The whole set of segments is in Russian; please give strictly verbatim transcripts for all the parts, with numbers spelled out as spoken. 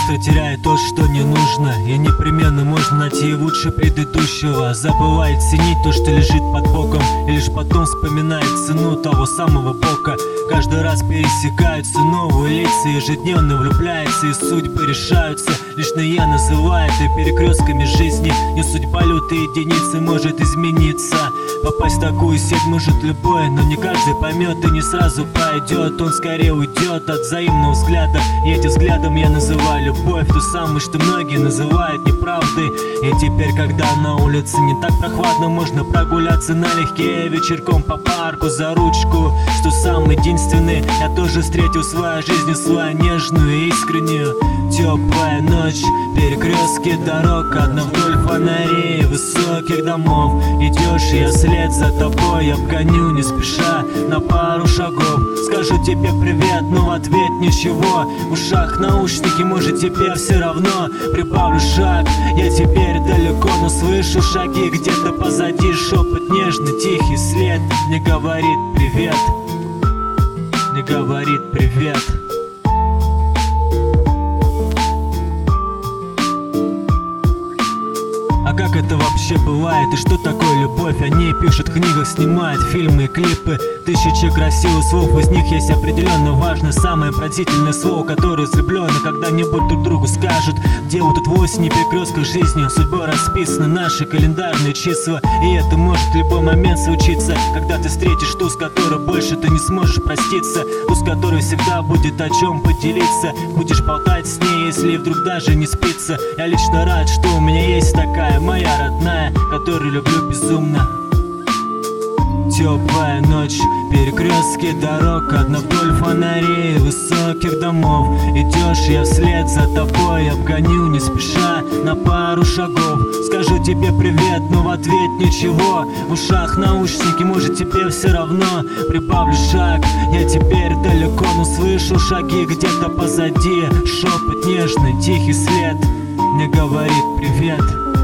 быстро теряет то, что не нужно, и непременно можно найти лучше предыдущего. Забывает ценить то, что лежит под боком, и лишь потом вспоминает цену того самого бока. Каждый раз пересекаются новые лица, ежедневно влюбляются, и судьбы решаются. Личное называет и перекрестками жизни, не судьба лютой единицы может измениться. Попасть в такую сеть может любой, но не каждый поймет и не сразу пойдет. Он скорее уйдет от взаимного взгляда, и этим взглядом я называю любовь, ту самую, что многие называют неправдой. И теперь, когда на улице не так прохладно, можно прогуляться налегке вечерком по парку за ручку. Что самый единственный, я тоже встретил в своей жизни свою нежную и искреннюю. Теплая ночь, перекрестки дорог, одна вдоль фонарей высоких домов. Идешь, я вслед за тобой, я обгоню не спеша на пару шагов. Скажу тебе привет, но в ответ ничего. В ушах наушники, может тебе все равно. Прибавлю шаг, я теперь далеко, но слышу шаги где-то позади. Шепот нежный, тихий след мне говорит привет, мне говорит привет. А как это вообще бывает? И что такое любовь? О ней пишут в книгах, снимают фильмы и клипы. Тысячи красивых слов, из них есть определенно важное, самое пронзительное слово, которое влюбленно когда-нибудь друг другу скажут. Где вот тут в осени перекрестках жизни судьбой расписаны наши календарные числа. И это может в любой момент случиться, когда ты встретишь ту, с которой больше ты не сможешь проститься, ту, с которой всегда будет о чем поделиться. Будешь болтать с ней, если вдруг даже не спится. Я лично рад, что у меня есть такая моя родная, которую люблю безумно. Теплая ночь, перекрестки дорог, одна вдоль фонарей высоких домов. Идешь, я вслед за тобой, обгоню не спеша на пару шагов. Скажу тебе привет, но в ответ ничего. В ушах наушники, может тебе все равно. Прибавлю шаг, я теперь далеко, но слышу шаги где-то позади. Шепот нежный, тихий след мне говорит привет.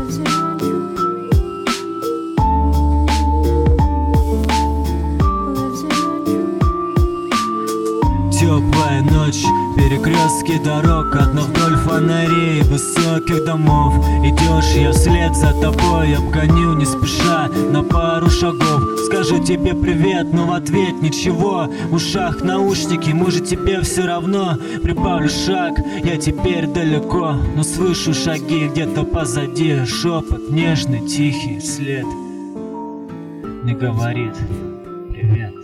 Теплая ночь, перекрестки дорог, одна вдоль фонарей высоких домов. Идешь, я вслед за тобой, обгоню не спеша на пару шагов. Скажу тебе привет, но в ответ ничего. В ушах наушники, может тебе все равно. Прибавлю шаг, я теперь далеко, но слышу шаги где-то позади. Шепот нежный, тихий след мне говорит привет.